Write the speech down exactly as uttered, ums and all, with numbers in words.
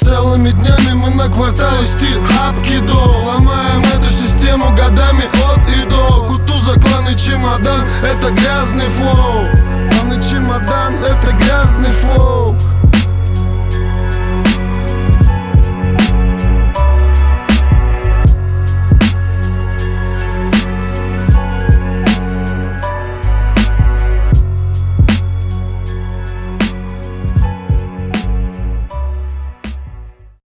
Целыми днями мы на квартале стиль апкидо. Ломаем эту систему годами от и до. Кутуза, клан и чемодан — это грязный флоу. Клан и чемодан — это грязный флоу.